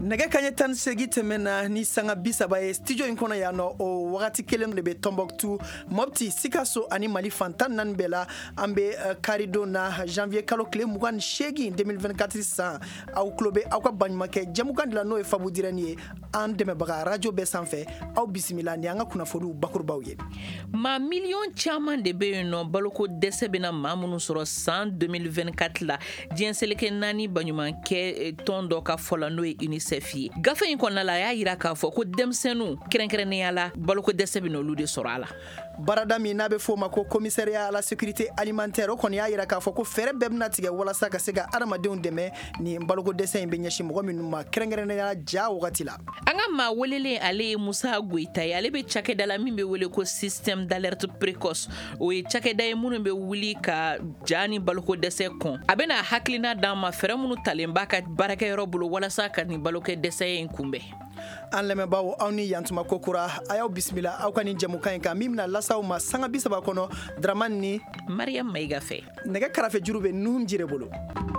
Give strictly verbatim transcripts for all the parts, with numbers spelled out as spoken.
nɛgɛ kaɲɛ tan segi tɛmɛna ni sanga bisaba ye studio in kɔnɔ yan nɔ o wagati kelen de bɛ Tombouctou, Mopti, Sikasso ani Mali fantan naani bɛɛ la an bɛ karidon na janvier kalo tile mugan ni seegin deux mille vingt-quatre san aw tulo bɛ aw ka baɲumankɛ jɛmukan de la n'o ye Faabu Dirɛni ye an dɛmɛbaga radio bɛɛ sanfɛ aw bisimila ni an ka kunnafoniw bakurubaw ye. Ma miliyɔn caman de bɛ yen nɔ baloko dɛsɛ bɛna maa minnu sɔrɔ san deux mille vingt-quatre la diɲɛ seleke naani baɲumankɛ tɔn dɔ ka fɔ la n'o ye UNICEF ye. Gafe in kɔnɔna la a y'a yira k'a fɔ ko denmisɛnninw kɛrɛnkɛrɛnnenya la baloko dɛsɛ bɛna olu de sɔrɔ a la. Barada min n'a bɛ fɔ o ma ko commissariat à la sécurité alimentaire o kɔni y'a yira k'a fɔ ko fɛɛrɛ bɛɛ bɛna tigɛ walasa ka se ka adamadenw dɛmɛ ni baloko dɛsɛ in bɛ ɲɛsin mɔgɔ minnu ma kɛrɛnkɛrɛnnenya ja wagati la. An ka maa welelen ale ye Musa Goyita ye, ale bɛ cakɛda la min bɛ wele ko système d'alerte précoce. O ye cakɛda ye minnu bɛ wuli ka ja ni baloko dɛsɛ kɔn. A bɛna hakilina d'an ma fɛɛrɛ minnu talen b'a ka baarakɛyɔrɔ bolo walasa ka nin baloko dɛsɛ in kunbɛn. An lamɛnbaaw aw ni yantuma kokura a y'aw bisimila aw ka nin jɛmukan in kan min bɛna lasaw ma sanga bisaba kɔnɔ Dramani ni Mariam Mayiga fɛ. Nɛgɛ karafe juru bɛ Nuhum Jire bolo.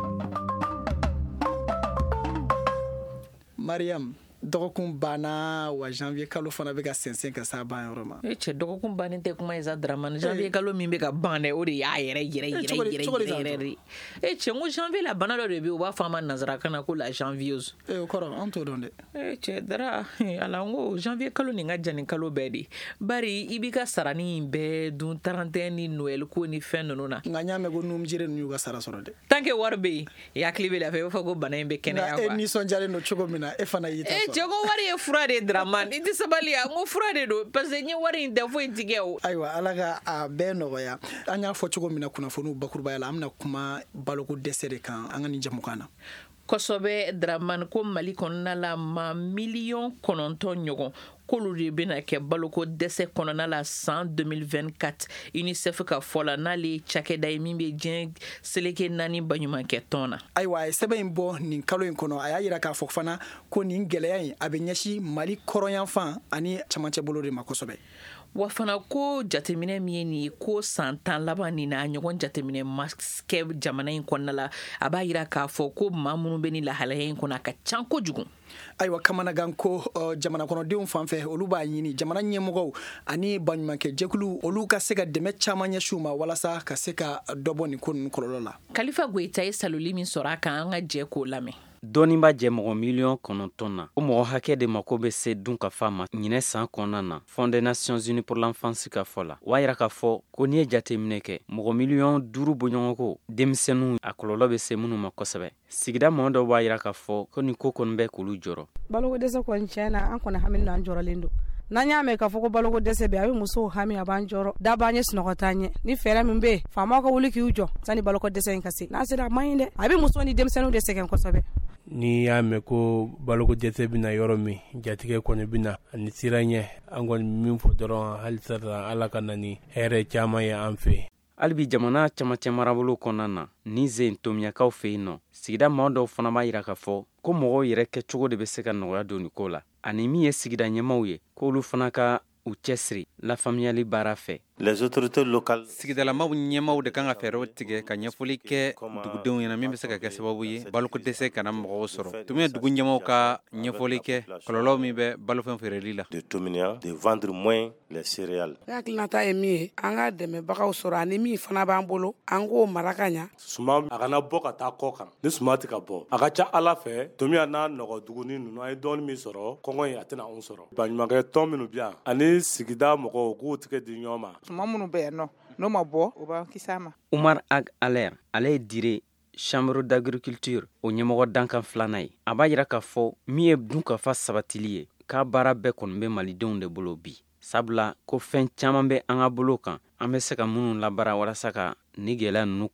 Mariam, dɔgɔkun banna wa janvier kalo fana bɛ ka sɛnsɛn ka s'a ban yɔrɔ ma. E cɛ dɔgɔkun bannen tɛ kuma ye sa Dramani, janvier kalo min bɛ ka ban dɛ o de y'a yɛrɛ yɛrɛ yɛrɛ yɛrɛ yɛrɛ yɛrɛ. E cɛ n ko janvier la bana dɔ de bɛ yen u b'a fɔ a ma nanzarakan na ko la janvieuse. E o kɔrɔ an t'o dɔn dɛ. E cɛ Dara ala n ko janvier kalo nin ka jan ni kalo bɛɛ de. Bari i b'i ka sarani in bɛɛ dun trente et un ni Noël ko ni fɛn ninnu na. Nka n y'a mɛn ko Nuhum Jire ninnu y'u ka sara sɔrɔ dɛ. Tant que wari bɛ yen i hakili bɛ lafiya i b'a fɔ ko bana in bɛ kɛnɛya quoi. Nka e nisɔndiyalen don cogo min na e fana y'i ta sɔrɔ. E cɛ ko wari ye fura de Dramani i tɛ sabali a n ko fura de don parce que n ye wari in tɛ foyi tigɛ o. Ayiwa ala ka a bɛɛ nɔgɔya an y'a fɔ cogo min na kunnafoniw bakurubaya la an bɛna kuma baloko dɛsɛ de kan an ka nin jɛmukan na. Kosɔbɛ Dramani ko Mali kɔnɔna la ma miliyɔn kɔnɔntɔn ɲɔgɔn k'olu de bɛna kɛ baloko dɛsɛ kɔnɔna la san deux mille vingt-quatre UNICEF ka fɔ la n'ale ye cakɛda ye min bɛ diɲɛ seleke naani baɲumankɛ tɔn na. Ayiwa a ye sɛbɛn in bɔ nin kalo in kɔnɔ a y'a yira k'a fɔ fana ko nin gɛlɛya in a bɛ ɲɛsin Mali kɔrɔnyanfan ani camancɛ bolo de ma kosɛbɛ. Wa fana ko jateminɛ min ye nin ye ko san tan laban nin na a ɲɔgɔn jateminɛ ma kɛ jamana in kɔnɔna la a b'a yira k'a fɔ ko maa minnu bɛ nin lahalaya in kɔnɔ a ka can kojugu. Ayiwa kamanagan ko uh, jamana kɔnɔdenw fan fɛ olu b'a ɲini jamana ɲɛmɔgɔw ani baɲumankɛ jɛkulu olu ka se ka dɛmɛ caman ɲɛsiw ma walasa ka se ka dɔ bɔ nin ko ninnu kɔlɔlɔ la. Kalifa Goyita ye saloli min sɔrɔ a kan an ka jɛ k'o lamɛn. Dɔɔni b'a jɛ mɔgɔ miliyɔn kɔnɔntɔn na o mɔgɔ hakɛ de mako bɛ se dun ka fa ma ɲinɛ san kɔnɔna na Fonds des Nations Unies pour l'enfance ka fɔ la o b'a yira k'a fɔ ko n'i ye jateminɛ kɛ mɔgɔ miliyɔn duuru bɔɲɔgɔnko denmisɛnninw a kɔlɔlɔ bɛ se minnu ma kosɛbɛ sigida mɔgɔ dɔw b'a yira k'a fɔ ko nin ko kɔni bɛ k'olu jɔrɔ. Baloko dɛsɛ kɔni tiɲɛ na an kɔni hami n'an jɔrɔlen don. N'an y'a mɛn k'a fɔ ko baloko dɛsɛ bɛ a bɛ musow hami a b'an jɔrɔ da b'an ye sunɔgɔ t'an ɲɛ ni fɛɛrɛ min bɛ yen faamaw ka wuli k'u jɔ sani baloko dɛsɛ in ka se n'a sera a man ɲi dɛ a bɛ muso ni denmisɛnninw de sɛgɛn kosɛbɛ. Ni y'a mɛn ko baloko dɛsɛ bɛna yɔrɔ min jatigɛ kɔni bɛna ani sira ɲɛ an kɔni min fɔ dɔrɔn hali sisan ala ka na ni hɛrɛ caman ye an fɛ. Hali bi jamana camancɛ marabolo kɔnɔna na ni zen tomiyakaw fɛ yen nɔ sigida maa dɔw fana b'a yira k'a fɔ ko mɔgɔw yɛrɛ kɛcogo de bɛ se ka nɔgɔya don nin ko la ani min ye sigida ɲɛmaaw ye k'olu fana ka u cɛsiri lafaamuyali baara fɛ. Les autorités locales sigidalamaw ɲɛmaw de kan ka fɛɛrɛw tigɛ ka ɲɛfɔli kɛ dugudenw ɲɛna min bɛ se ka kɛ sababu ye baloko dɛsɛ kana mɔgɔw sɔrɔ tuma dugu ɲɛmaw ka ɲɛfɔli kɛ kɔlɔlɔ min bɛ balofɛn feereli la de Tominia de vendre moins les céréales. Hakilinata ye min ye an ka dɛmɛbagaw sɔrɔ ani min fana b'an bolo an k'o mara ka ɲa. Suma a kana bɔ ka taa kɔ kan ni suma tɛ ka bɔ a ka ca ala fɛ Tomiya n'a nɔgɔ duguni ninnu an ye dɔɔni min sɔrɔ kɔngɔ in a tɛna anw sɔrɔ baɲumankɛ tɔn minnu bɛ yan ani sigida mɔgɔw k'u tigɛ di ɲɔgɔn ma. Suma minnu bɛ yan nɔ n'o ma bɔ o b'an kisi a ma. Umar Ag Aler ale ye dire chambre d'agriculture o ɲɛmɔgɔ dankan filanan ye a b'a yira k'a fɔ min ye dunkafa sabatili ye k'a baara bɛɛ kɔni bɛ malidenw de bolo bi sabula ko fɛn caman bɛ an ka bolo kan an bɛ se ka minnu labara walasa ka ni gɛlɛya ninnu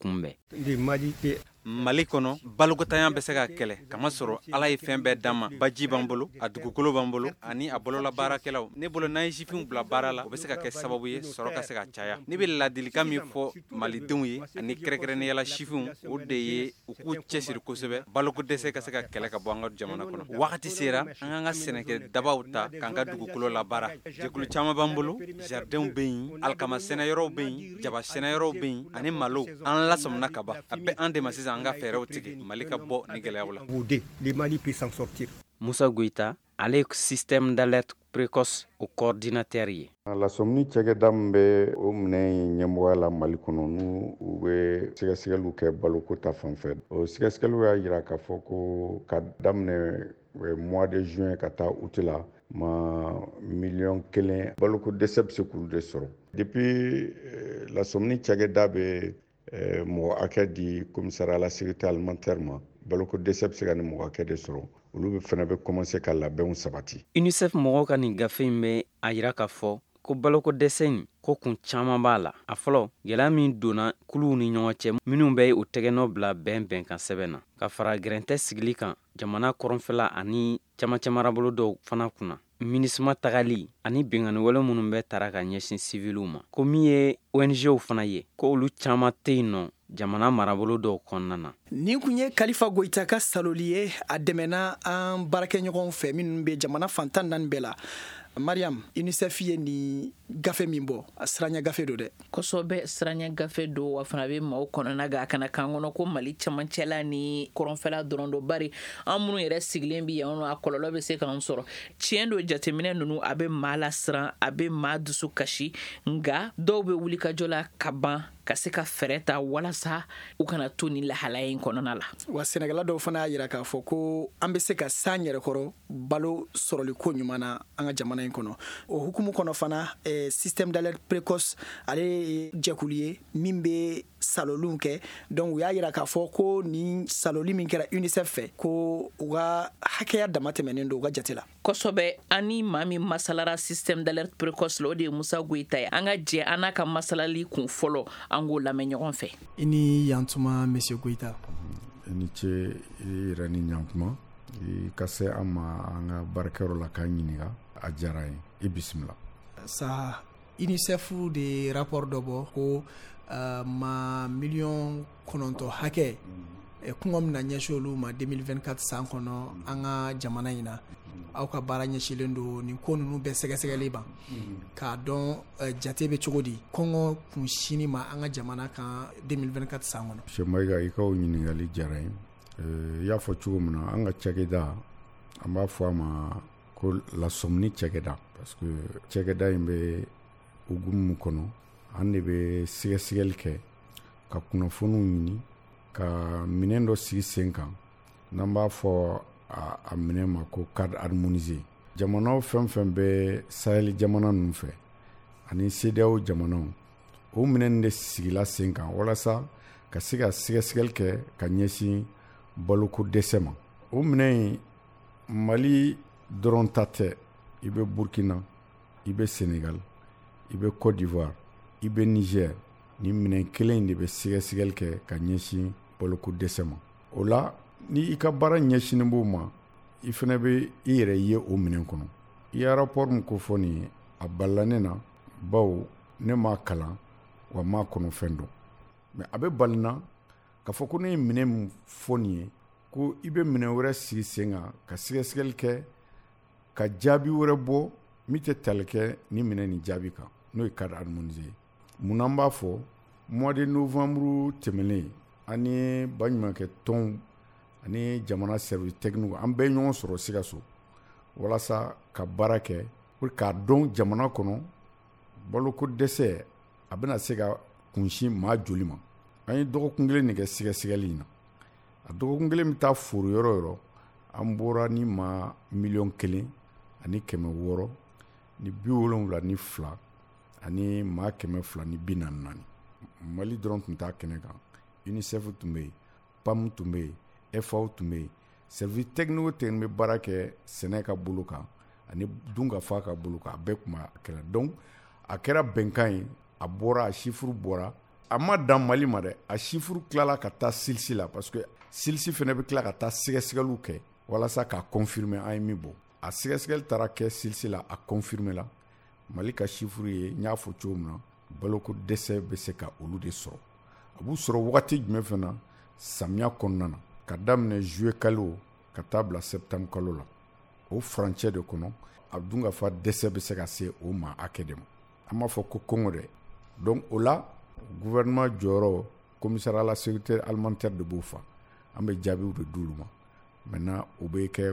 kunbɛn. Mali kɔnɔ balokotanya bɛ se ka kɛlɛ kama sɔrɔ ala ye fɛn bɛɛ d'an ma baji b'an bolo a dugukolo b'an bolo ani a bolola baarakɛlaw ne bolo n'an ye sifinw bila baara la o bɛ se ka kɛ sababu ye sɔrɔ ka se ka caya ne bɛ ladilikan min fɔ malidenw ye ani kɛrɛnkɛrɛnneyala sifinw o de ye u k'u cɛsiri kosɛbɛ baloko dɛsɛ ka se ka kɛlɛ ka bɔ an ka jamana kɔnɔ wagati sera an k'an ka sɛnɛkɛ dabaw ta k'an ka dugukolo labaara jɛkulu caman b'an bolo jardinw bɛ yen alikama sɛnɛyɔrɔw bɛ yen jaba sɛnɛyɔrɔw bɛ yen ani malo an lasɔmina ka ban a bɛ an dɛmɛ sisan an ka fɛɛrɛw tigɛ Mali ka bɔ ni gɛlɛyaw la. Le Mali peut s'en sortir. Musa Goita ale système d'alerte précoce au coordinateur ye. La somni cɛgɛda min bɛ o minɛ ɲɛmɔgɔya la Mali kɔnɔ n'u u bɛ sɛgɛsɛgɛliw kɛ baloko ta fanfɛ. O sɛgɛsɛgɛliw y'a jira k'a fɔ ko ka daminɛ mois de juin ka taa août la ma miliyɔn kelen baloko dɛsɛ bɛ se k'u de sɔrɔ. Depuis la somni cɛgɛda bɛ mɔgɔ hakɛ di commissariat à la sécurité alimentaire ma baloko dɛsɛ bɛ se ka ni mɔgɔ hakɛ de sɔrɔ. Olu fana bɛ commencer ka labɛnw sabati. UNICEF mɔgɔw ka nin gafe in bɛ a jira k'a fɔ ko baloko dɛsɛ in ko kun caman b'a la. A fɔlɔ gɛlɛya min donna kuluw ni ɲɔgɔn cɛ minnu bɛ u tɛgɛnɔ bila bɛn bɛnkan sɛbɛn na ka fara gɛrɛntɛ sigili kan jamana kɔrɔnfɛla ani camancɛ marabolo dɔw fana kunna. MINUSMA tagali ani bɛnkanni wale minnu bɛ tara ka ɲɛsin civiliw ma ko min ye O N G w fana ye ko olu caman tɛ yen nɔ jamana marabolo dɔw kɔnɔna na. Nin kun ye Kalifa Goita ka saloli ye a dɛmɛna an baarakɛɲɔgɔnw fɛ minnu bɛ jamana fantan naani bɛɛ la. Mariam, UNICEF ye ni gafe min bɔ a siranya gafe do dɛ. Kosɔbɛ siranya gafe do wa fana bɛ maaw kɔnɔna ga a kana kan kɔnɔ ko Mali camancɛla ni kɔrɔnfɛla dɔrɔn do bari an minnu yɛrɛ sigilen bi yan nɔ a kɔlɔlɔ bɛ se k'an sɔrɔ. Tiɲɛ do jateminɛ ninnu a bɛ maa lasiran a bɛ maa dusu kasi nka dɔw bɛ wuli ka jɔ la ka ban ka se ka fɛrɛ ta walasa u kana to ni lahalaya in kɔnɔna la. Wa Sɛnɛgala dɔw fana y'a jira k'a fɔ ko an bɛ se ka san yɛrɛ kɔrɔ balo sɔrɔli ko ɲuman na an ka jamana in kɔnɔ. O hukumu kɔnɔ fana eh, système d'alerte précoce ale ye jɛkulu ye min bɛ saloliw kɛ. Donc u y'a jira k'a fɔ ko ni saloli min kɛra UNICEF fɛ ko u ka hakɛya dama tɛmɛnen don u ka jate la. Kosɔbɛ ani maa min masalara système d'alerte précoce la o de ye Musa Goita ye. An ka jɛ an n'a ka masalali kun fɔlɔ an k'o lamɛn ɲɔgɔn fɛ. I ni yantuma Monsieur Goita. I ni ce i yɛrɛ ni ɲantuma i ka se an ma an ka baarakɛyɔrɔ la k'an ɲininka a diyara ye i bisimila. Sa UNICEF de rapport dɔ bɔ ko uh, ma miliyɔn kɔnɔntɔn hakɛ kɔngɔ mina ɲɛsin olu ma deux mille vingt-quatre san kɔnɔ an ka jamana in na. Aw ka baara ɲɛsilen don nin ko ninnu bɛɛ sɛgɛsɛgɛli ban k'a dɔn jate bɛ cogo di kɔngɔ kun sini ma an ka jamana kan deux mille vingt-quatre san kɔnɔ. Sɛ Mayiga i ka o ɲininkali diyara ye. I y'a fɔ cogo min na an ka cakɛda an b'a fɔ a ma ko lasɔmini cakɛda parce que cakɛda in bɛ hukumu min kɔnɔ an de bɛ sɛgɛsɛgɛli kɛ ka kunnafoniw ɲini ka minɛn dɔ sigi sen kan n'an b'a fɔ a, a minɛ ma ko cadre harmonisé. Jamanaw fɛn fɛn bɛ Sahel jamana ninnu fɛ ani C D A O jamanaw o minɛn de sigila sen kan walasa ka se ka sɛgɛsɛgɛli kɛ ka ɲɛsin baloko dɛsɛ ma. O minɛn Mali dɔrɔn ta tɛ, i bɛ Burkina, i bɛ Sénégal, i bɛ Côte d'Ivoire, i bɛ Niger. Ni minɛn kelen de bɛ sɛgɛsɛgɛli kɛ ka ɲɛsin baloko dɛsɛ ma. O la ni i ka baara ɲɛsinen b'o ma i fana bɛ i yɛrɛ ye o minɛn kɔnɔ. I ye rapport min ko fɔ nin ye a balila ne na bawo ne m'a kalan wa m'a kɔnɔ fɛn dɔn. Mais a bɛ bali na k'a fɔ ko ne ye minɛn min fɔ nin ye ko i bɛ minɛn wɛrɛ sigi sen kan ka sɛgɛsɛgɛli kɛ ka jaabi wɛrɛ bɔ min tɛ tali kɛ ni minɛn ni jaabi kan n'o ye cadre harmonisé ye. Munna n b'a fɔ mois de novembre tɛmɛnen an ye baɲumankɛ tɔnw ani jamana service technique an bɛɛ ɲɔgɔn sɔrɔ Sikaso walasa ka baara kɛ pour k'a dɔn jamana kɔnɔ baloko dɛsɛ a bɛna se ka kunsin maa joli ma. An ye dɔgɔkun kelen de kɛ sɛgɛsɛgɛli in na. A dɔgɔkun kelen bɛ taa foro yɔrɔ yɔrɔ an bɔra ni maa miliyɔn kelen ani kɛmɛ wɔɔrɔ ni bi wolonwula ni fila ani maa kɛmɛ fila ni bi naani naani. Mali dɔrɔn tun t'a kɛnɛ kan. UNICEF tun bɛ yen, P A M tun bɛ yen, F A O tun bɛ yen. Service technique o technique bɛ baara kɛ sɛnɛ ka bolo kan ani dunkafa ka bolo kan a bɛɛ tun b'a kɛra. Donc a kɛra bɛnkan ye, a bɔra a chiffre bɔra. A ma dan Mali ma dɛ, a chiffre tilala ka taa silisi la parce que silisi fana bɛ tila ka taa sɛgɛsɛgɛliw kɛ walasa k'a confirmer an ye min bɔ. A sɛgɛsɛgɛli taara kɛ silisi la a confirmer la. Mali ka chiffre ye n y'a fɔ cogo min na baloko dɛsɛ bɛ se ka olu de sɔrɔ. A b'u sɔrɔ wagati jumɛn fana samiya kɔnɔna na ka daminɛ juillet kalo ka taa bila septembre kalo la. O furancɛ de kɔnɔ a dun ka fa dɛsɛ bɛ se ka se o ma hakɛ de ma. An b'a fɔ ko kɔngɔ dɛ. Donc o la gouvernement jɔyɔrɔ commissariat à la sécurité alimentaire de b'o fa. An bɛ jaabiw de d'olu ma. Maintenant o bɛ kɛ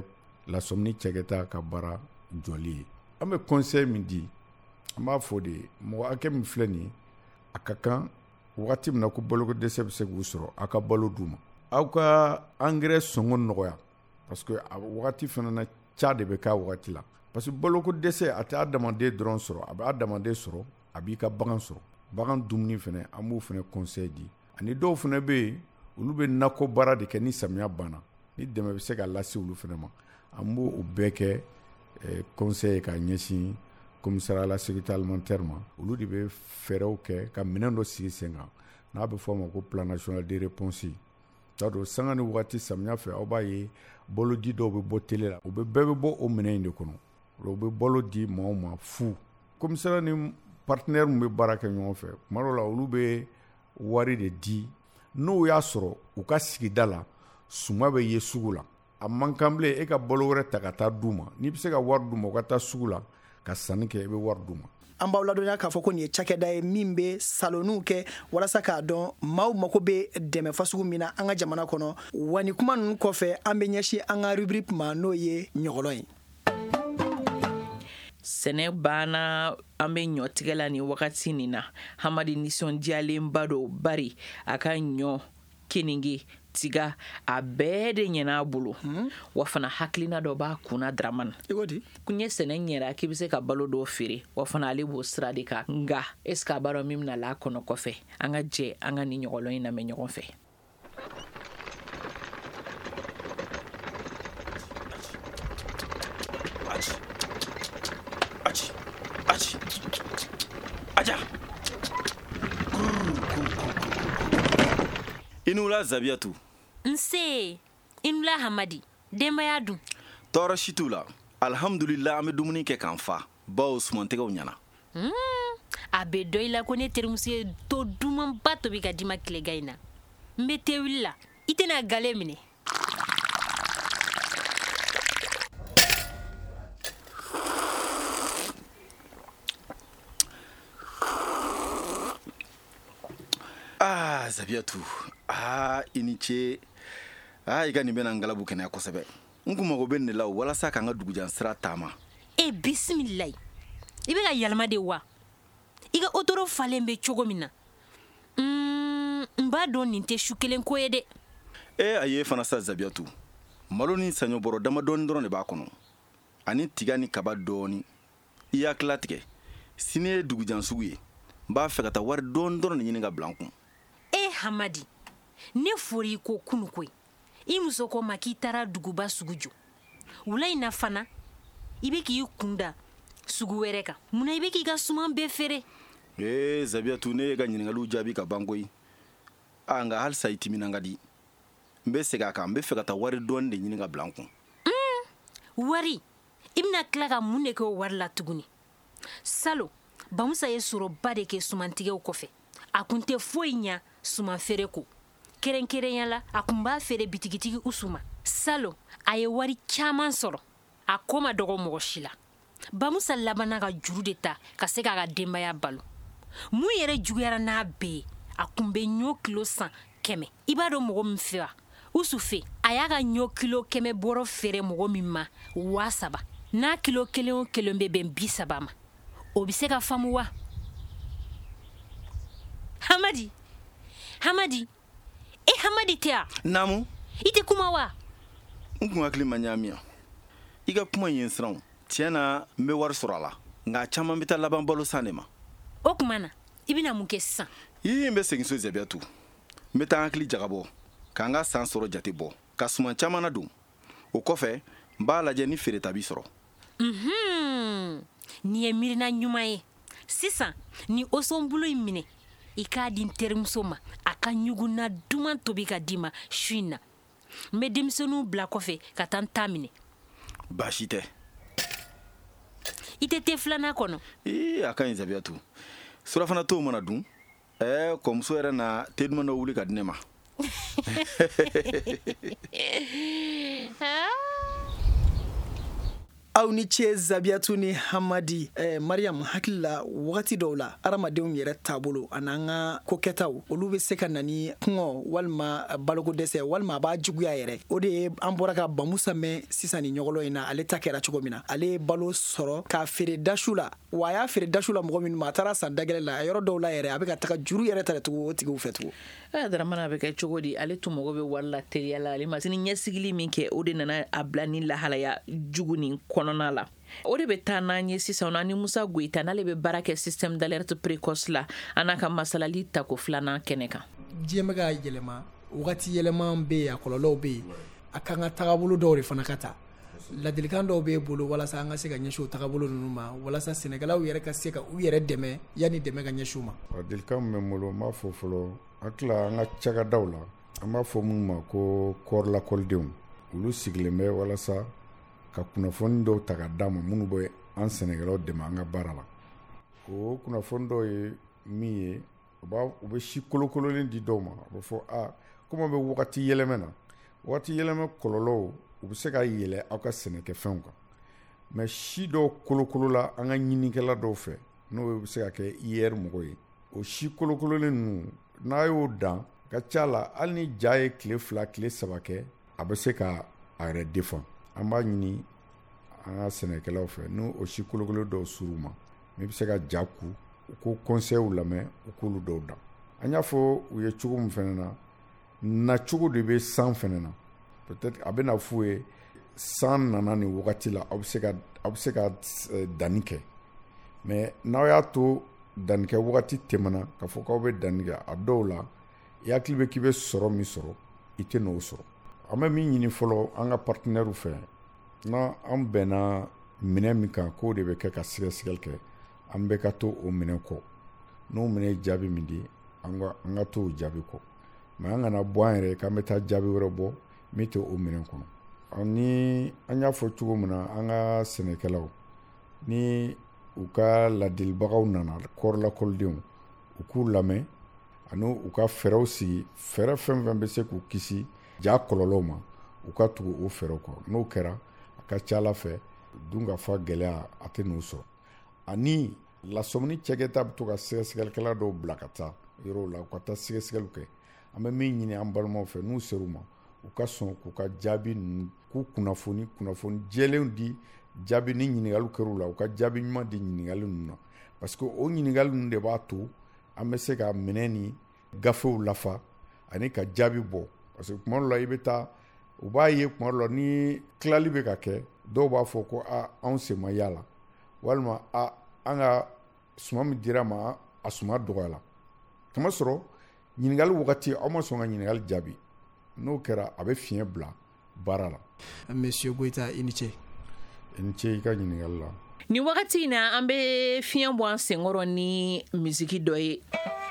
lasɔmini cɛkɛda ka baara jɔli ye an bɛ conseil min di an b'a fɔ de mɔgɔ hakɛ min filɛ nin ye a ka kan wagati min na ko baloko dɛsɛ bɛ se k'u sɔrɔ aw ka balo d'u ma aw ka engrais sɔngɔ nɔgɔya parce que a wagati fana na ca de bɛ k'a wagati la parce que baloko dɛsɛ a tɛ adamaden dɔrɔn sɔrɔ a bɛ adamaden sɔrɔ a b'i ka bagan sɔrɔ bagan dumuni fana an b'o fana conseil di ani dɔw fana bɛ yen olu bɛ nakɔ baara de kɛ ni samiya banna ni dɛmɛ bɛ se ka lase olu fana ma an b'o o bɛɛ kɛ eh, conseil ka ɲɛsin commissariat à la sécurité alimentaire ma olu de bɛ fɛɛrɛw kɛ ka minɛn dɔ sigi sen kan n'a bɛ fɔ a ma ko plan national de réponse t'a dɔn sanga ni wagati samiya fɛ aw b'a ye baloji dɔw bɛ bɔ télé la u bɛ bɛɛ bɛ bɔ o minɛn in de kɔnɔ u bɛ balo di maaw ma fu commissariat ni partenaire min bɛ baara kɛ ɲɔgɔn fɛ tuma dɔw la olu bɛ wari de di n'o y'a sɔrɔ u ka sigida la suma bɛ ye sugu la a man kan bilen e ka balo wɛrɛ ta ka taa d'u ma n'i bɛ se ka wari d'u ma u ka taa sugu la ka sanni kɛ i bɛ wari d'u ma an b'aw ladɔnya k'a fɔ ko nin ye cakɛda ye min bɛ saloniw kɛ walasa k'a dɔn maaw mako bɛ dɛmɛ fasugu min na an ka jamana kɔnɔ wa ni kuma ninnu kɔfɛ an bɛ ɲɛsin an ka rubrique ma n'o ye ɲɔgɔlɔ ye sɛnɛ banna an bɛ ɲɔ tigɛ la nin wagati nin na Hamadi nisɔndiyalenba don bari a ka ɲɔ keninge tiga a bɛɛ de ɲɛna a bolo wa fana hakilina dɔ b'a kunna Dramane kun ye sɛnɛ ɲɛra k'i bɛ se ka balo dɔw feere wa fana ale b'o sira de kan nka est ce que a b'a dɔn min bɛna la kɔnɔ kɔfɛ an ka jɛ an ka nin ɲɔgɔlɔ in lamɛn ɲɔgɔn fɛ Inula Zabiatu Nse Inula Hamadi denbaya dun tɔɔrɔ si t'u la alhamdulillah an bɛ dumuni kɛ k'an fa baw sumantigɛw ɲɛna mm, a bɛ dɔ i la ko ne terimuso ye to dumanba tobi ka di ma tilega in na n bɛ te wuli la i tɛna gale minɛ ah Zabiatu ah ini ce ah i ka nin bɛna n galabu kɛnɛya kosɛbɛ n kun mago bɛ nin de la walasa k'an ka dugujan sira taama e bisimilayi i bɛ ka yɛlɛma de wa i ka otoro falen bɛ cogo min na mm, n b'a dɔn nin tɛ su kelen ko ye dɛ e a ye fana sa Zabiatu malo ni saɲɔ bɔrɔ dama dɔɔni dɔrɔn de b'a kɔnɔ ani tiga ni kaba dɔɔni i y'a tila tigɛ sini ye dugujan sugu ye n b'a fɛ ka taa wari dɔɔni dɔrɔn de ɲini ka bila n kun e Hamadi ne fɔra i ko kunu koyi i muso ko ma k'i taara duguba sugu jɔ wula in na fana i bɛ k'i kunda sugu wɛrɛ kan munna i bɛ k'i ka suman bɛɛ feere ee Zabiatu ne ye ka ɲininkaliw jaabi ka ban koyi a nka halisa i timina ka di n bɛ segin a kan n bɛ fɛ ka taa wari dɔɔni de ɲini ka bila n kun mm, wari i bɛna tila ka mun de kɛ o wari la tuguni salo bamusa ye sɔrɔba de kɛ sumantigɛw kɔfɛ a kun tɛ foyi ɲa suman feere ko kɛrɛnkɛrɛnya la a kun b'a feere bitigitigi Usuma salo a ye wari caman sɔrɔ a ko ma dɔgɔ mɔgɔ si la bamusa labanna ka juru de ta ka se k'a ka denbaya balo mun yɛrɛ juguyara n'a bɛɛ ye a kun bɛ ɲɔ kilo san kɛmɛ i b'a dɔn mɔgɔ min fɛ wa Usu fɛ a y'a ka ɲɔ kilo kɛmɛ bɔrɔ feere mɔgɔ min ma waa saba n'a kilo kelen o kelen bɛ bɛn bi saba ma o bɛ se ka faamu wa Hamadi Hamadi e Hamadi tɛ a naamu i tɛ kuma wa n kun hakili ma ɲaamiya i ka kuma ye n siran tiɲɛ na n bɛ wari sɔrɔ a la nka caman bɛ taa laban balo san de ma o tuma na i bɛna mun kɛ sisan i n bɛ segin so Zabiatu n bɛ taa n hakili jagabɔ k'an ka san sɔrɔ jate bɔ ka suman caman na don o kɔfɛ n b'a lajɛ ni feereta b'i sɔrɔ unhun nin ye miirina ɲuman ye sisan ni osonbulu in minɛ i k'a di n terimuso ma a ka ɲuguna duman tobi ka di ma su in na n bɛ denmisɛnninw bila kɔfɛ ka taa n ta minɛ baasi tɛ i tɛ te filanan kɔnɔ ee a ka ɲi Zabiatu surafana t'o mana dun ɛɛ kɔmuso yɛrɛ na te duman dɔ wuli ka di ne ma aw ni ce Zabiatu ni Hamadi. eh, Mariam hakila wagati dɔw la adamadenw yɛrɛ taabolo an'an ka kokɛtaw olu bɛ se ka na ni kɔngɔ walima baloko dɛsɛ walima a b'a juguya yɛrɛ. O de ye an bɔra ka Bamusa mɛn sisan ni ɲɔgɔlɔ in na ale ta kɛra cogo min na. Ale balo sɔrɔ k'a feere dasu la wa a y'a feere dasu la mɔgɔ min ma a taara san dagɛlɛ la a yɔrɔ dɔw la yɛrɛ a bɛ ka taga juru yɛrɛ ta tugu o tigiw fɛ tugun. ɛ Daramana bɛ kɛ cogo di ale tun mago bɛ wari la teriya la ale ma sini ɲɛsigili min kɛ o de nana a bila ni lahalaya jugu nin kɔnɔna la. O de bɛ taa n'an ye sisan n'an ni Musa Goyita n'ale bɛ baara kɛ système d'alerte précoce la an n'a ka masalali tako filanan kɛnɛ kan. Diɲɛ bɛ ka yɛlɛma wagati yɛlɛma bɛ yen a kɔlɔlɔw bɛ yen a kan ka tagabolo dɔw de fana ka ta ladilikan dɔw bɛ bolo walasa an ka se ka ɲɛsin o tagabolo ninnu ma walasa sɛnɛkɛlaw yɛrɛ ka se ka u yɛrɛ dɛmɛ yanni dɛmɛ ka ɲɛsin u ma. Ladilikan min bɛ n bolo n b'a fɔ fɔlɔ hakili an ka cakadaw la an b'a fɔ minnu ma ko kɔɔri lakɔlidenw olu sigilen bɛ walasa ka kunnafoni dɔw ta ka d'a ma minnu bɛ an sɛnɛkɛlaw dɛmɛ an ka baara la. O kunnafoni dɔw ye min ye u b'a u bɛ si kolokololen di dɔw ma a bɛ fɔ a komi bɛ wagati yɛlɛmɛ na wagati yɛlɛmɛ kɔlɔlɔw u bɛ se ka yɛlɛ aw ka sɛnɛkɛfɛnw kan mɛ si dɔw kolokolola an ka ɲinikɛla dɔw fɛ n'o bɛ se ka kɛ I R mɔgɔ ye o si kolokololen ninnu n'a y'o dan ka ca la hali ni ja ye tile fila tile saba kɛ a bɛ se ka a yɛrɛ défend. An b'a ɲini an ka sɛnɛkɛlaw fɛ n'o o si kolokolo dɔw sur'u ma min bɛ se ka ja ku u ko conseil lamɛn u k'olu dɔw dan. An y'a fɔ u ye cogo min fana na na cogo de bɛ san fana na peut-être a bɛ na f'u ye san nana nin wagati la aw bɛ se ka aw bɛ se ka danni kɛ mais n'aw y'a to dannikɛ wagati tɛmɛna ka fɔ k'aw bɛ danni kɛ a dɔw la i hakili bɛ k'i bɛ sɔrɔ min sɔrɔ i tɛ n'o sɔrɔ. An bɛ min ɲini fɔlɔ an ka partenaires fɛ n'a an bɛnna minɛ min kan k'o de bɛ kɛ ka sɛgɛsɛgɛli kɛ an bɛɛ ka to o minɛ kɔ n'o minɛ ye jaabi min di an ka an ka to o jaabi kɔ mais an kana bɔ an yɛrɛ k'an bɛ taa jaabi wɛrɛ bɔ min tɛ o minɛ kɔnɔ. Ni an y'a fɔ cogo min na an ka sɛnɛkɛlaw ni u ka ladilibagaw nana kɔɔri lakɔlidenw u k'u lamɛn ani u ka fɛɛrɛw sigi fɛɛrɛ fɛn fɛn bɛ se k'u kisi ja kɔlɔlɔw ma u ka tugu o fɛɛrɛw kɔ n'o kɛra a ka ca Ala fɛ dunkafa gɛlɛya a tɛ n'o sɔrɔ. Ani lasɔmini cɛkɛda bɛ to ka sɛgɛsɛgɛlikɛla dɔw bila ka taa yɔrɔw la u ka taa sɛgɛsɛgɛliw kɛ an bɛ min ɲini an balimaw fɛ n'u ser'u ma u ka sɔn k'u ka jaabi ninnu k'u kunnafoni kunnafoni jɛlenw di jaabi ni ɲininkaliw kɛr'u la u ka jaabi ɲuman di ɲininkali ninnu na parce que o ɲininkali ninnu de b'a to an bɛ se ka minɛ ni gafew lafa ani ka jaabi bɔ parce que tuma dɔ la i bɛ taa u b'a ye tuma dɔ la ni tilali bɛ ka kɛ dɔw b'a fɔ ko a anw sen ma y'a la walima a an ka suma min dira ma a suma dɔgɔyala kamasɔrɔ ɲininkali wagati aw ma sɔn ka ɲininkali jaabi n'o kɛra a bɛ fiɲɛ bila baara la. Monsieur Goyita i ni ce. I ni ce i ka ɲininkali la. Ni wagati in na an bɛ fiɲɛ bɔ an senkɔrɔ ni misiki dɔ ye.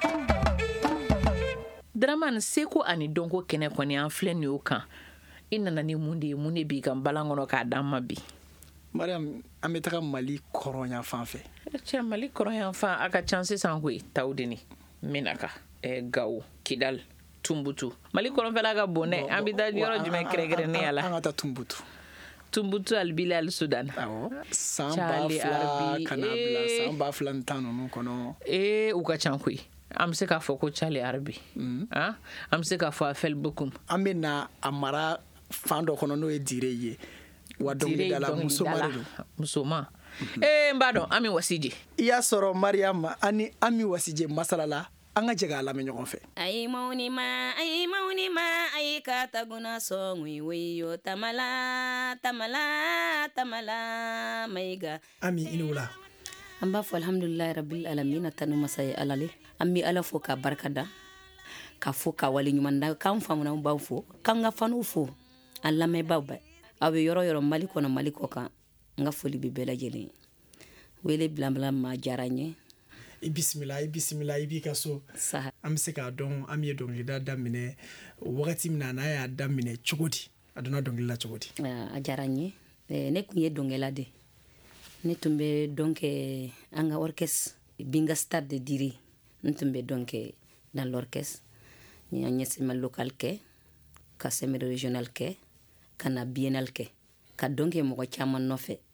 Dramane seko ani dɔnko kɛnɛ kɔni an filɛ nin y'o kan i nana ni mun de ye mun de b'i ka balan kɔnɔ k'a d'an ma bi. Mariam an bɛ taga Mali kɔrɔnya fan fɛ. Cɛ Mali kɔrɔnya fan a ka can sisan koyi Tawudeni Menaka Gawo Kidal Tumbutu Mali kɔrɔnfɛla ka bon dɛ an bɛ taa yɔrɔ jumɛn kɛrɛnkɛrɛnnenya la. An ka taa Tumbutu. Tumbutu Albila al Sudan. Awɔ san ba fila kana bila san ba fila ni tan ninnu kɔnɔ. Ee u ka can koyi. An bɛ se k'a fɔ ko Cali Arabi an bɛ se k'a fɔ a Fel Bokum. An bɛ na a mara fan dɔ kɔnɔ n'o ye Dire ye wa dɔnkilidala musoma de don. Musoma ee n b'a dɔn Ami Wasije. I y'a sɔrɔ Mariam ani Ami Wasije masala la an ka jɛ k'a lamɛn ɲɔgɔn fɛ. Ayi mawni ma ayi mawni ma ayi ka taguna sɔngwi weyo tamala tamala tamala maiga. Ami i ni wula. An b'a fɔ alhamdulilahi rabbil alamin tanu masa ye Ala le an bɛ Ala fo ka barika da ka fo ka wale ɲuman da k'an famunaw b'aw fo k'an ka fanuw fo an lamɛnbaaw bɛɛ aw bɛ yɔrɔ yɔrɔ Mali kɔnɔ Mali kɔ kan n ka foli bɛ bɛɛ lajɛlen wele bilanbila ma diyara n ye. I bisimila i bisimila i b'i ka so. An bɛ se k'a dɔn an ye dɔnkilida daminɛ wagati min na n'a y'a daminɛ cogo di a donna dɔnkili la cogo di. A diyara n ye ne tun ye dɔnkɛla de ne tun bɛ dɔn kɛ an ka orchestre Binga Stade de Dire n tun bɛ dɔn kɛ dans l'orchestre n y'an ɲɛsima local kɛ ka sɛmɛrɛ régional kɛ ka na biennale kɛ ka dɔn kɛ mɔgɔ caman nɔfɛ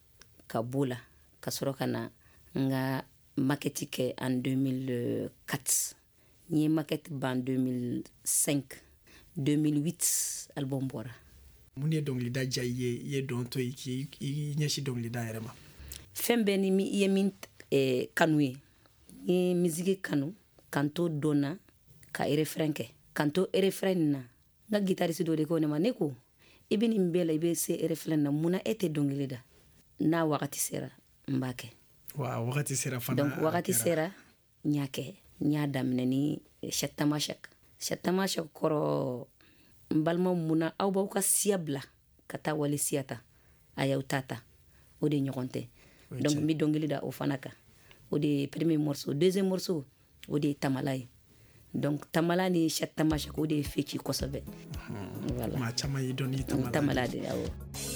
ka b'o la ka sɔrɔ ka na n ka makɛti kɛ en deux mille quatre n ye makɛti ban deux mille cinq deux mille huit album bɔra. mun ye dɔnkilida diya i ye i ye dɔn to i k'i ɲɛsi dɔnkilida yɛrɛ ma? fɛn bɛɛ ni i ye min eh, kanu ye n ye misiki kanu kan to dɔn na ka refrain kɛ kan to refrain na n ka guitariste dɔ de ko ne ma ne ko i bɛ nin bɛɛ la i bɛ se refrain na mun na e tɛ dɔnkili da n'a wagati sera n b'a kɛ. wa wagati sera fana. donc wagati sera n y'a kɛ n y'a daminɛ ni Chek Tamashek. Chek Tamashek kɔrɔ n balima mun na aw b'aw ka siya bila ka taa wali siya ta a y'aw ta ta o de ɲɔgɔn tɛ donc n bɛ dɔnkili da o fana kan o de ye premier morceau deuxième morceau o de ye Tamala ye donc Tamala ni Chek Tamashek o de ye feci kosɛbɛ. voilà maa caman y'i dɔn ni Tamala. Tamala de awɔ.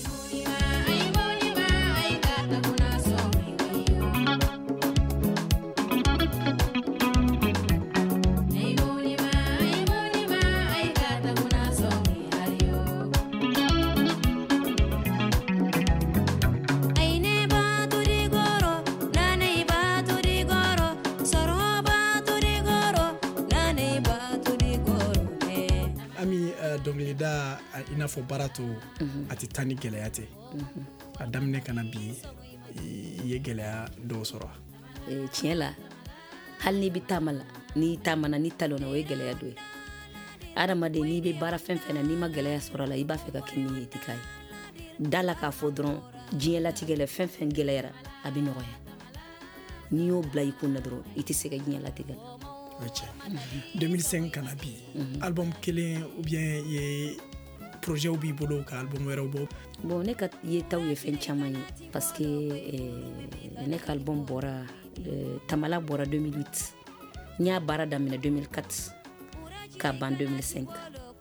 dɔnkilida i n'a fɔ baara to a tɛ taa ni gɛlɛya tɛ a daminɛ kana bi i ye gɛlɛya dɔw sɔrɔ wa? tiɲɛ la hali n'i bɛ taama la n'i taamana n'i talonna o ye gɛlɛya dɔ ye adamaden n'i bɛ baara fɛn fɛn na n'i ma gɛlɛya sɔrɔ a la i b'a fɛ ka kɛ min ye i tɛ k'a ye da la k'a fɔ dɔrɔn diɲɛlatigɛ la fɛn fɛn gɛlɛyara a bɛ nɔgɔya n'i y'o bila i kun na dɔrɔn i tɛ se ka diɲɛlatigɛ la. deux mille cinq kana bi album kelen ou bien ye projet b'i bolo ka album wɛrɛw bɔ? bon ne ka yetaw ye fɛn caman ye parce que eh, ne ka album bɔra eh, Tamala bɔra deux mille huit n y'a baara daminɛ deux mille quatre ka ban deux mille cinq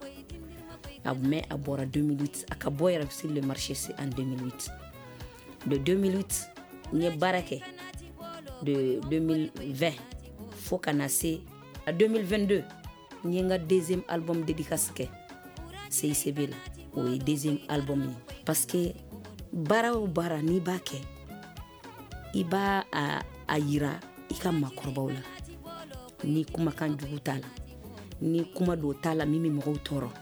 a mais a bɔra deux mille huit a ka bɔ yɛrɛ sur le marché c'est en deux mille huit de deux mille huit n ye baara kɛ de deux mille vingt fo ka na se a deux mille vingt-deux n ye n ka deuxième album dédicace kɛ C I C B la o ye deuxième album ye parce que baara o baara n'i b'a kɛ i b'a a, a yira i ka makɔrɔbaw la ni kumakan jugu t'a la ni kuma do t'a la min bɛ mɔgɔw tɔɔrɔ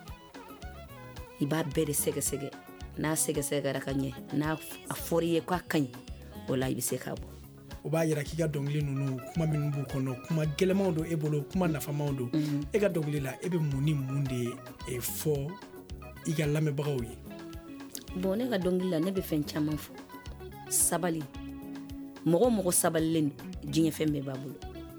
i b'a bɛɛ de sɛgɛsɛgɛ n'a sɛgɛsɛgɛra ka ɲɛ n'a a fɔra i ye k'a ka ɲi o la i bɛ se k'a bɔ. o b'a yira k'i ka dɔnkili ninnu kuma minnu b'u kɔnɔ kuma gɛlɛmanw don e bolo kuma nafamaw don e ka dɔnkili la e bɛ mun ni mun de e fɔ i ka lamɛnbagaw ye? bon ne ka dɔnkili la ne bɛ fɛn caman fɔ sabali mɔgɔ mɔgɔ sabalilen don diɲɛ fɛn bɛɛ b'a bolo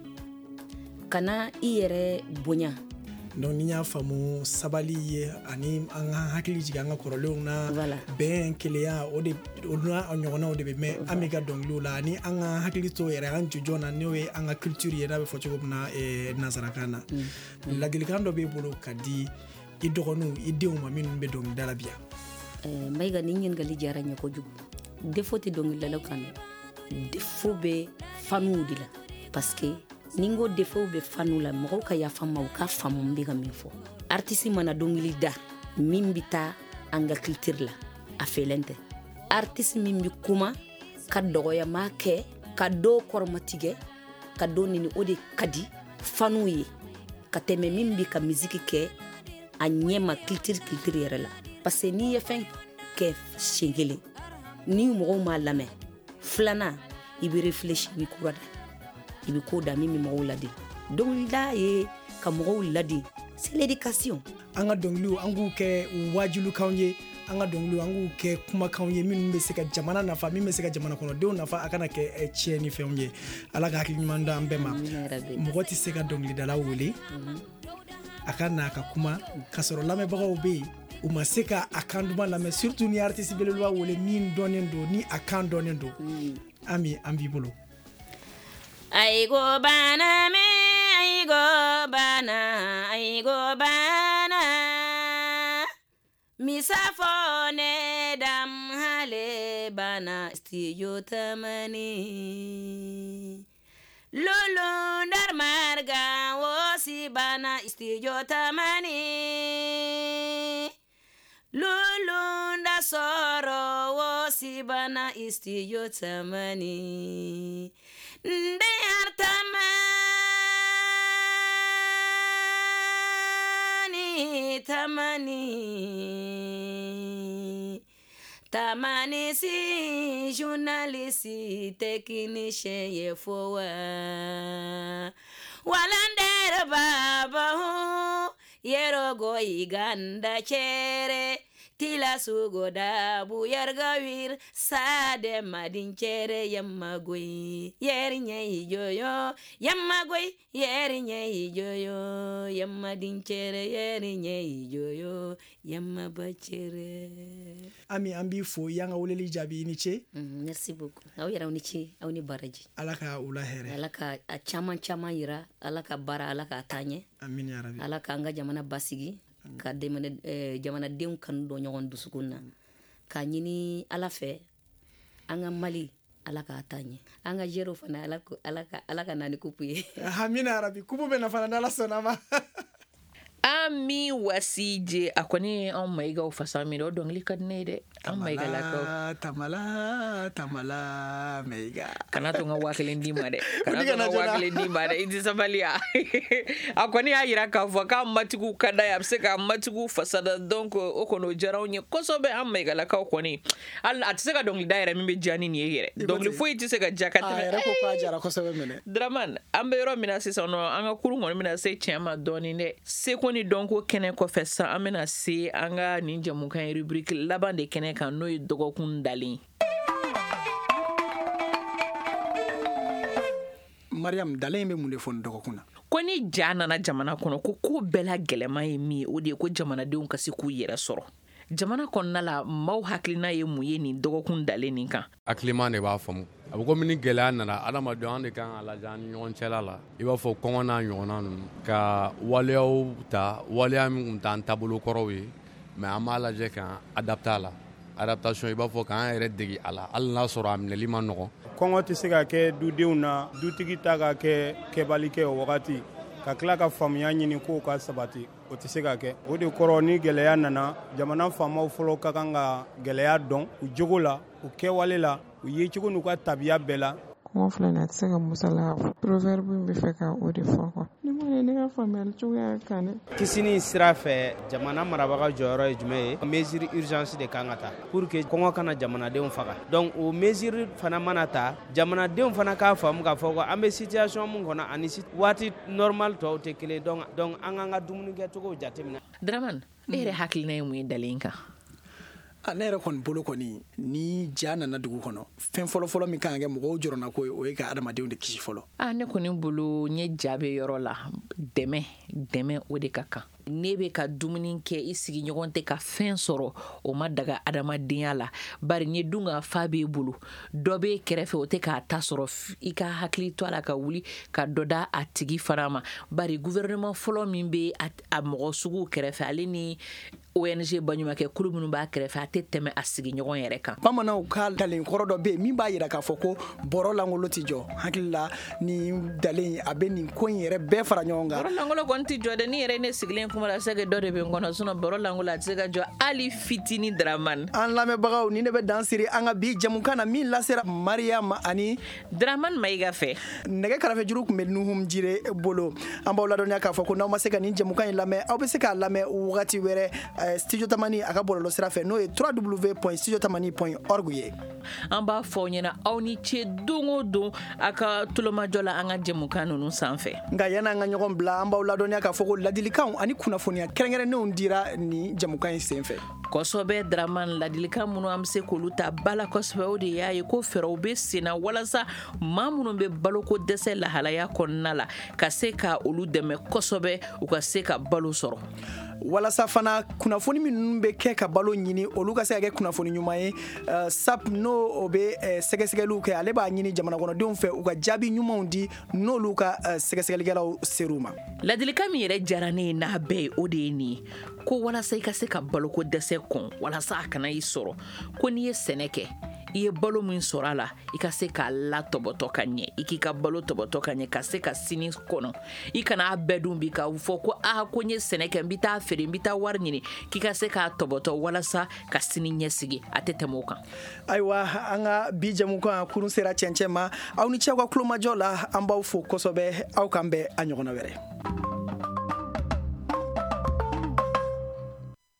kana i yɛrɛ bonya. donc ni y'a faamu sabali ye ani an ka hakili jigin an ka kɔrɔlenw na bɛn keleya o de o n'a ɲɔgɔnnaw de bɛ mɛn an bɛ ka dɔnkiliw la ani an ka hakili to yɛrɛ an jujɔn na n'o ye an ka culture ye n'a bɛ fɔ cogo min na nanzarakan na ladilikan dɔ b'e bolo ka di i dɔgɔninw i denw ma minnu bɛ dɔnkilida la bi yan? Mayiga ni ɲininkali diyara n ye kojugu défaut tɛ dɔnkilidalaw kan dɛ défaut bɛ fanuw de la parce que ni n ko défaut bɛ fanu la mɔgɔw ka yafa n ma u ka faamu n bɛ ka min fɔ artiste mana dɔnkili da min bɛ taa an ka culture la a fɛlen tɛ artiste min bɛ kuma ka dɔgɔyama kɛ ka dɔw kɔrɔmatigɛ ka dɔw nini o de ka di fanuw ye ka tɛmɛ min bɛ ka misiki kɛ a ɲɛ ma culture culture yɛrɛ la parce que n'i ye fɛn kɛ siɲɛ kelen ni mɔgɔw m'a lamɛn filanan i bɛ réfléchir i bɛ kura da i bɛ ko da min bɛ mɔgɔw ladi dɔnkilida ye ka mɔgɔw ladi c'est l'éducation. an ka dɔnkiliw an k'u kɛ wajilukanw ye an ka dɔnkiliw an k'u kɛ kumakanw ye minnu bɛ se ka jamana nafa min bɛ se ka jamana kɔnɔdenw nafa a kana kɛ tiɲɛni fɛnw ye ala ka hakili ɲuman di an bɛɛ ma mɔgɔ tɛ se ka dɔnkilidala wele a ka na a ka kuma ka sɔrɔ lamɛnbagaw bɛ yen u ma se ka a kan duman lamɛn surtout ni artiste belebeleba wele min dɔnnen don ni a kan dɔnnen don ami an b'i bolo. Aigo bana me aigo bana aigo bana misafo ne dam hale bana stiyo tamani lulu ndar marga wosi bana stiyo tamani lulunda soro wo sibana istiyo tamani nde artamani tamani tamani si journaliste technicien ye fowa walandere baba hu yerogo iganda chere tila sugo da bu yargawir sade madin chere yammagoy yerinye ijoyo yammagoy yerinye ijoyo yammadin chere yerinye ijoyo yamma bachere. Ami ambi fo yanga woleli jabi ni ce. Mm, merci beaucoup. Aw yara ni ce aw ni baraji. Alaka ula here. Alaka a chaman chaman yira alaka bara alaka tanye. Amin ya rabbi. Alaka anga jamana basigi. Ka demane eh, jamana denw kan do ɲɔgɔn dusukun na ka ɲini ala fɛ an ka mali ala ka tanye an ka jero fana ala ala ka ala ka nani kupu ye. Amina rabi kupu be na fana dala sonama. Ami wasije akoni an maiga fasa mi do dongli kadne de an maiga la ko tamala tamala maiga kana to nga wakile ndima de kana to nga wakile ndima de idi sabalia akoni ayira ka fo ka matiku kada ya se ka matiku fasada donc okono jaraw nye kosobe an maiga la ka koni al atse ka dongli daire mi be jani ni yere dongli fo iti se ka jakata ayira ko ka jara kosobe mene draman ambe yoro mina se sono anga kurungo mina se chema doni ne se ni donc kene ko fessa amena se anga ninja mukan rubrique laban de kene kan no dogokun dalin. Mariam dalin be mun de fon dogokuna ko ni jana na jamana kono ko ko bela gelema yi mi o de ko jamana de on kasi ku yera soro jamana konna la maw haklina ye mu ye ni dogokun dalin nin kan aklima ne ba famu abu ko mini gɛlɛya nana adamadenw de kan a lajɛ an ni ɲɔgɔn cɛla la i b'a fɔ kɔngɔ n'a ɲɔgɔnna ninnu ka waleyaw ta waleya min tun t'an taabolo kɔrɔw ye mɛ an b'a lajɛ k'an adapte a la adaptation i b'a fɔ k'an yɛrɛ dege a la hali n'a sɔrɔ a minɛli ma nɔgɔn. kɔngɔ tɛ se ka kɛ dudenw na dutigi ta ka kɛ kɛbali kɛ o wagati ka tila ka faamuya ɲini kow ka sabati o tɛ se ka kɛ o de kɔrɔ ni gɛlɛya nana jamana faamaw fɔlɔ ka kan ka gɛlɛya dɔn u jogo la u kɛwale la u ye cogo n'u ka tabiya bɛɛ la. kɔngɔ filɛ nin a tɛ se ka musala proverbe min bɛ fɛ ka o de fɔ kuwa ni mun ye ne ka faamuyali cogoya kan dɛ. kisini sira fɛ jamana marabaga jɔyɔrɔ ye jumɛn ye mesure urgence de kan ka ta pour que kɔngɔ kana jamanadenw faga donc o mesure fana mana ta jamanadenw fana k'a faamu k'a fɔ ko an bɛ situation mun kɔnɔ ani waati normal tɔw tɛ kelen donc donc an k'an ka dumuni kɛcogow jateminɛ. Draman e yɛrɛ hakilina ye mun ye dalen kan. ne yɛrɛ kɔni bolo kɔni ni ja nana dugu kɔnɔ fɛn fɔlɔfɔlɔ min kan ka kɛ mɔgɔw jɔrɔna ko o ye ka adamadenw de kisi fɔlɔ. a ne kɔni bolo n ye ja bɛ yɔrɔ la dɛmɛ dɛmɛ o de ka kan. ne bɛ ka dumuni kɛ i sigiɲɔgɔn tɛ ka fɛn sɔrɔ o ma daga adamadenya la bari n ye dun ka fa b'e bolo dɔ b'e kɛrɛfɛ o tɛ k'a ta sɔrɔ i ka hakili to a la ka wuli ka dɔ da a tigi fana ma bari gouvernement fɔlɔ min bɛ a mɔgɔ sugu kɛrɛfɛ ale ni O N G baɲumankɛ kulu minnu b'a kɛrɛfɛ a tɛ tɛmɛ a sigiɲɔgɔn yɛrɛ kan. bamananw ka dalen kɔrɔ dɔ bɛ yen min b'a jira k'a fɔ ko bɔrɔ langolo tɛ jɔ hakili la ni dalen a bɛ nin ko in yɛrɛ bɛɛ fara ɲɔgɔn kan. bɔrɔ langolo kɔni tɛ jɔ dɛ ni yɛrɛ ne sigilen kuma la se ka dɔ de bɛ n kɔnɔ sinon bɔrɔ langolo a tɛ se ka jɔ hali fitinin Dramane. an lamɛnbagaw ni ne bɛ dan siri an ka bi jamukan na min lasera Mariama ani Dramane Mayiga fɛ. nɛgɛ kɛrɛfɛ juru tun bɛ Nuhum Jire bolo an b'aw ladɔnniya k'a fɔ ko n'aw ma se ka nin jamukan in lamɛn aw bɛ se k'a lamɛn wagati wɛrɛ studio tamani a ka bɔlɔlɔ sira fɛ n'o ye w w w point studio tamani point org ye. an b'a fɔ aw ɲɛna aw ni ce don o don a ka tulomajɔ la an ka jɛmukan ninnu sanfɛ. nka yanni an ka ɲɔgɔn bila an b'aw ladɔnniya k'a fɔ ko ladilikanw ani kunnafoniya kɛrɛnkɛrɛnnenw dira ni jɛmukan in senfɛ. kosɔbɛ Dramane ladilikan minnu an bɛ se k'olu ta ba la kosɛbɛ o de y'a ye ko fɛɛrɛw bɛ sen na walasa maa minnu bɛ baloko dɛsɛ lahalaya kɔnɔna la ka se ka olu dɛmɛ kosɛbɛ u ka se ka balo sɔrɔ. walasa fana kunnafoni minnu bɛ kɛ ka balo ɲini olu ka se ka kɛ kunnafoni ɲuman ye S A P n'o o bɛ sɛgɛsɛgɛliw kɛ ale b'a ɲini jamana kɔnɔdenw fɛ u ka jaabi ɲumanw di n'olu ka sɛgɛsɛgɛlikɛlaw ser'u ma. ladilikan min yɛrɛ diyara ne ye n'a bɛɛ ye o de ye nin ye ko walasa i ka se ka baloko dɛsɛ kɔn walasa a kana i sɔrɔ ko n'i ye sɛnɛ kɛ i ye balo min sɔrɔ a la i ka se k'a la tɔbɔtɔ ka ɲɛ i k'i ka balo tɔbɔtɔ ka ɲɛ ka se ka sini kɔnɔ i kana a bɛɛ dun bi ka fɔ ko ah ko n ye sɛnɛ kɛ n bɛ taa feere n bɛ taa wari ɲini k'i ka se k'a tɔbɔtɔ walasa ka sini ɲɛsigi a tɛ tɛmɛ o kan. Ayiwa an ka bi jɛmukan kurun sera cɛncɛn ma aw ni cɛw ka kulomajɔ la an b'aw fo kosɛbɛ aw kan bɛn a ɲɔgɔnna wɛrɛ.